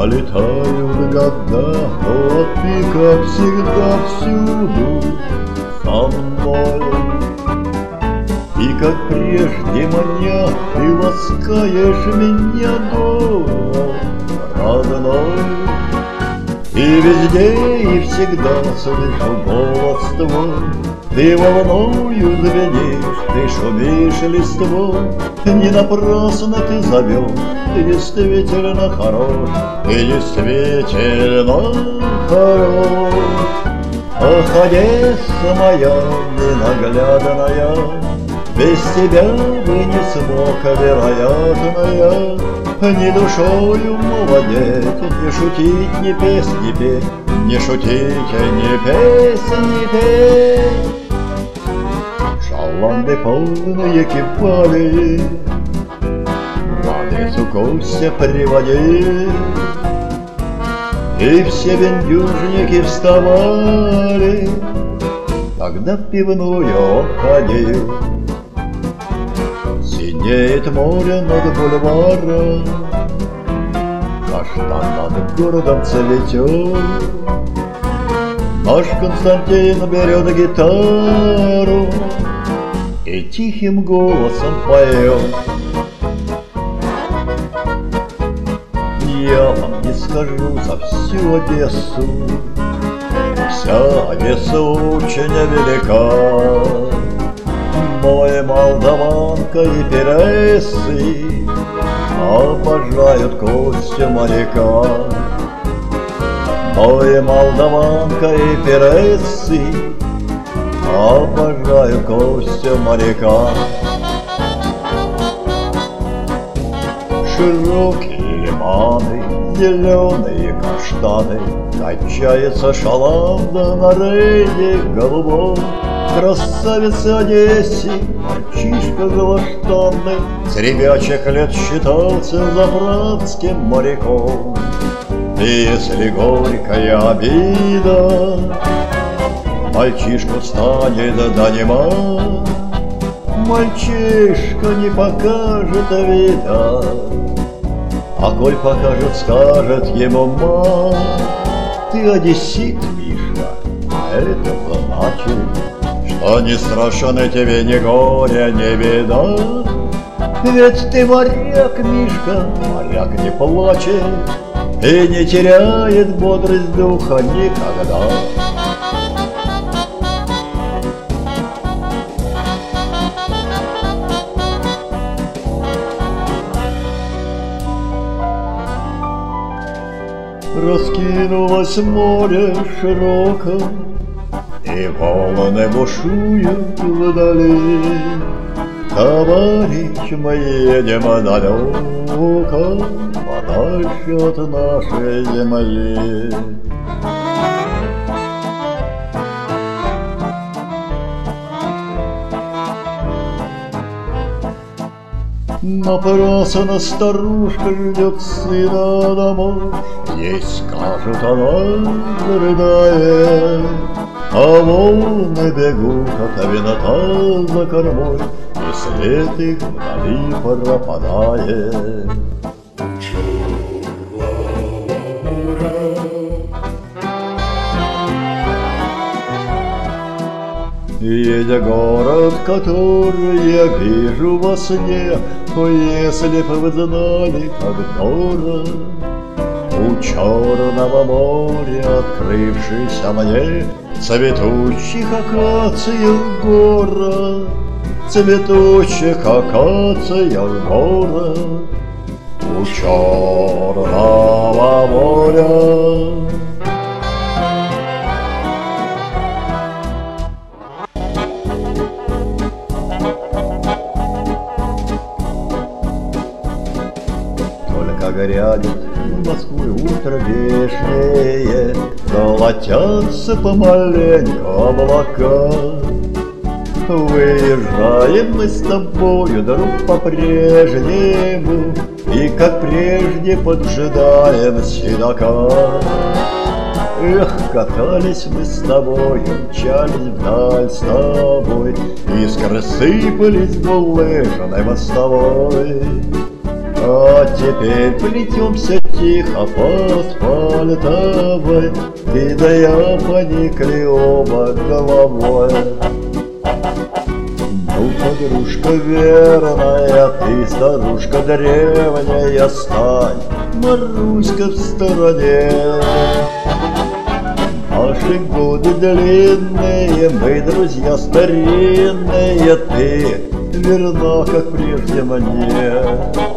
Пролетают года, но ты, как всегда, всюду со мной. И как прежде маня, ты ласкаешь меня, дом родной. И везде, и всегда слышу голос твой. Ты волною звенишь, ты шумишь листвой. Не напрасно ты зовешь, ты действительно хорош, ты действительно хорош. Ах, Одесса моя ненаглядная, без тебя бы не смог, вероятно, я ни душою молодеть, не шутить, ни песни петь, не шутить, ни песни петь. Шаланды полные кипали, в Одессу Костя приводил, и все бендюжники вставали, когда в пивную он ходил. Синеет море над бульваром, каштан над городом цветет. Наш Константин берет гитару и тихим голосом поет. Я вам не скажу за всю Одессу, вся Одесса очень велика. Мой молдаванка и перессы обожают Костю моряка. Мой молдаванка и перессы обожают Костю моряка. Широкие лиманы, зеленые каштаны, качается шаланда на рейде голубом. Красавица Одессе, мальчишка голоштанный, с ребячих лет считался заправским моряком. И если горькая обида мальчишку станет донимать, мальчишка не покажет вида, а коль покажет, скажет ему: мам, ты одессит, Мишка, а это значит, что не страшно тебе ни горя, ни беда. Ведь ты моряк, Мишка, моряк не плачет и не теряет бодрость духа никогда. Раскинулось море широко, и волны бушуют вдали. Товарищ, мы едем далеко, подальше от нашей земли. Напрасно старушка ждет сына домой, ей скажут она, рыдая, а волны бегут от винта за кормой, и след их вдали пропадает. Едя город, который я вижу во сне, то если б вы знали, как дорог у Черного моря, открывшийся мне, цветущих акаций город, цветущих акаций город у Черного моря. Грядет в Москвы утро вешнее, золотятся помаленьку облака. Выезжаем мы с тобою, друг, по-прежнему, и как прежде поджидаем седока. Эх, катались мы с тобой, мчались вдаль с тобой, искры сыпались булыжной мостовой. А теперь плетемся тихо по асфальтовой, ты да я поникли оба головой. Ну, подружка верная, ты, старушка древняя, стань, Маруська, в стороне. Наши годы длинные, мы друзья старинные, ты верна, как прежде мне.